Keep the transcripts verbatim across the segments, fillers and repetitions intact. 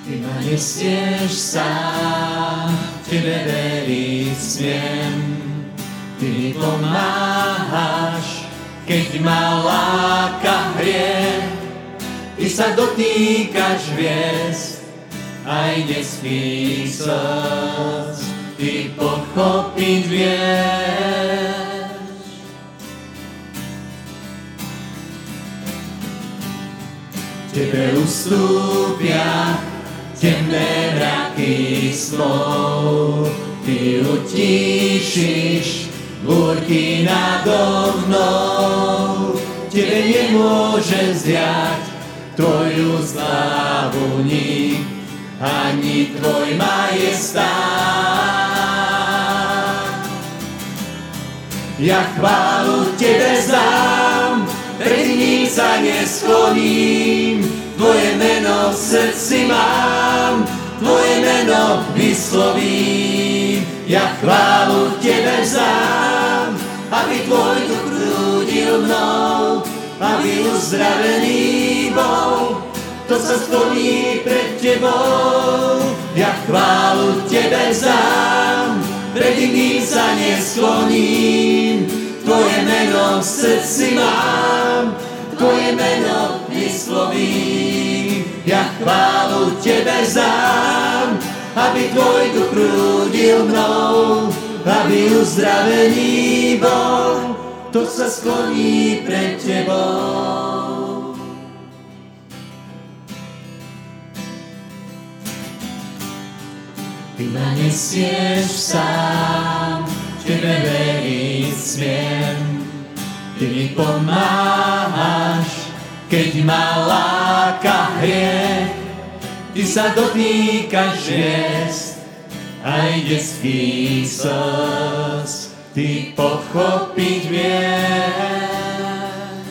Ty ma nesieš sám, Tebe veriť smiem. Ty mi pomáhaš, keď ma láka hriech. Ty sa dotýkaš hviezd, aj detských slz. Ty pochopiť vieš. Tebe ustúpia temné mraky snov. Ty utíšiš búrky nado mnou. Tebe nemôže zjať Tvoju slávu nik, ani Tvoj majestát. Ja chválu Tebe zdám, pred ním sa neskloním. Tvoje meno v srdci mám, Tvoje meno vyslovím. Ja chválu Tebe vzdám, aby Tvoj duch prúdil mnou, aby uzdravený bol, to sa skloní pred Tebou. Ja chválu Tebe vzdám, pred iným sa neskloním. Tvoje meno v srdci mám, Tvoje meno vyslovím. Ja chválu Tebe vzdám, aby Tvoj duch prúdil mnou, aby uzdravený bol, to sa skloní pred Tebou. Ty ma nesieš sám, Tebe veriť smiem. Ty mi pomáhaš, keď ma láka hriech. Ty sa dotýkaš hviezd, aj detských slz. Ty pochopiť vieš.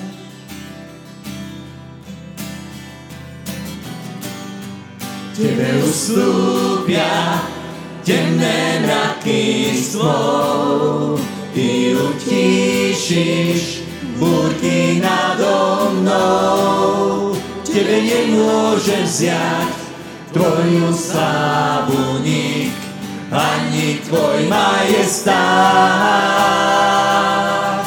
Tebe ustúpia temné mraky snov. Ty utíšiš búrky nado mnou. Tebe nemôže vziať Tvoju slávu nik, ani Tvoj majestát.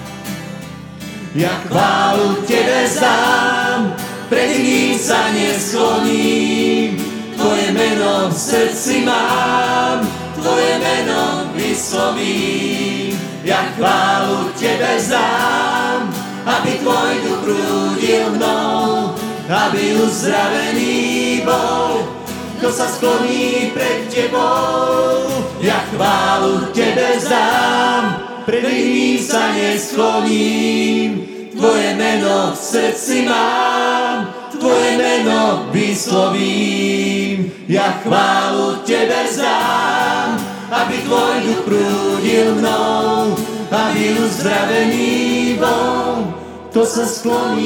Ja chválu Tebe vzdám, pred ním sa neskloním. Tvoje meno v srdci mám, Tvoje meno vyslovím. Ja chválu Tebe vzdám, aby Tvoj duch prúdil mnou, aby uzdravený bol, kto sa skloní pred Tebou. Ja chválu Tebe vzdám, pred iným sa neskloním. Tvoje meno v srdci mám, Tvoje meno vyslovím. Ja chválu Tebe vzdám, aby Tvoj duch prúdil mnou, aby uzdravený bol, kto sa skloní